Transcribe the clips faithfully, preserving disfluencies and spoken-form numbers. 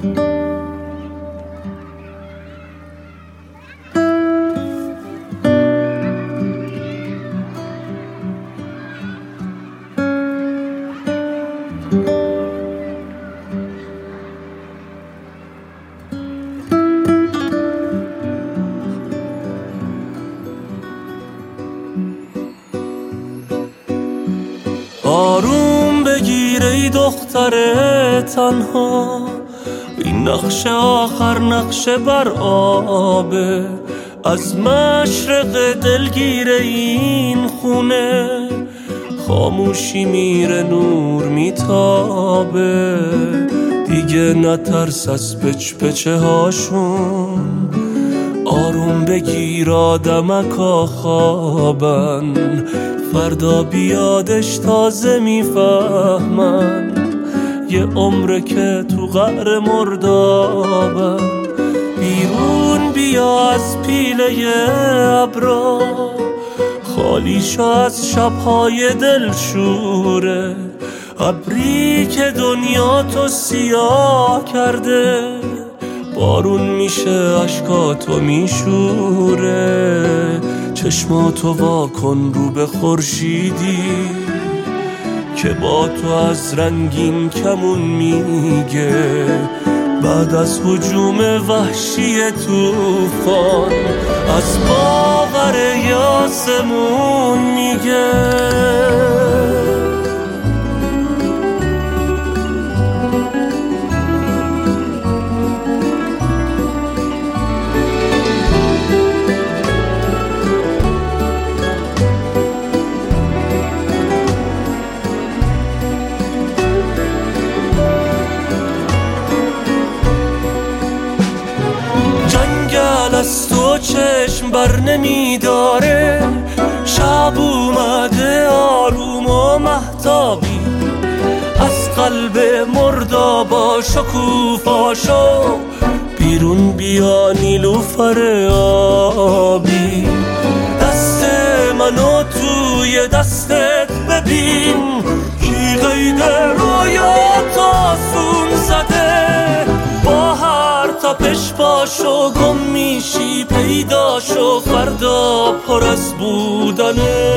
آروم بگیر ای دختر تنها، این نقش آخر نقش بر آبه. از مشرق دلگیر این خونه خاموشی میره نور میتابه. دیگه نترس از پچ پچه هاشون، آروم بگیر آدمکا خوابن. فردا بیادش تازه میفهمن، یه عمره که تو قعر مردابن. بیرون بیا از پیله ابرا، خالی شو از شبهای دلشوره. ابری که دنیا تو سیاه کرده، بارون میشه اشکاتو میشوره. چشماتو وا کن رو به خورشیدی که با تو از رنگین کمون میگه. بعد از هجوم وحشی طوفان، از باور یاسمون میگه. از تو چشم بر نمیداره، شب اومده آروم و مهتابی. از قلب مردابا شکوفاشو بیرون بیا نیلوفر آبی. دست منو توی دستت ببین، کی قید رویات آسون زده. با هر تپش پاشو گم میشی پیداشو، فردا پر از بودنه.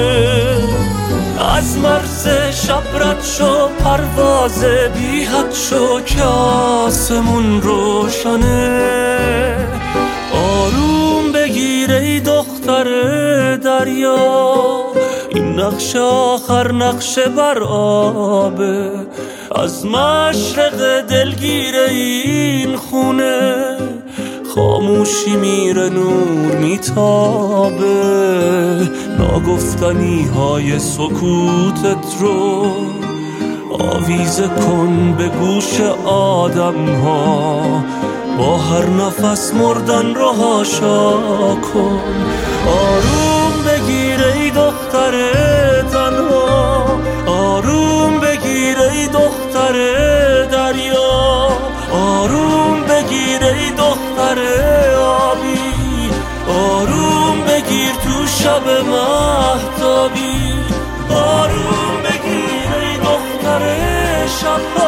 از مرز شب رد شو، پرواز بی حد شو که آسمون روشنه. آروم بگیر ای دختر دریا، این نقش آخر نقش بر آبه. از مشرق دلگیر این خونه خاموشی میره نور میتابه. ناگفتنی های سکوتت رو آویزه کن به گوش آدم ها. با هر نفس مردن رو هاشا کن. آروم بگیر ای دختر تنها، آروم بگیر ای دختر دریا. آروم بگیر ای دختر آبی، آروم بگیر تو شب مهتابی. آروم بگیر ای دختر شب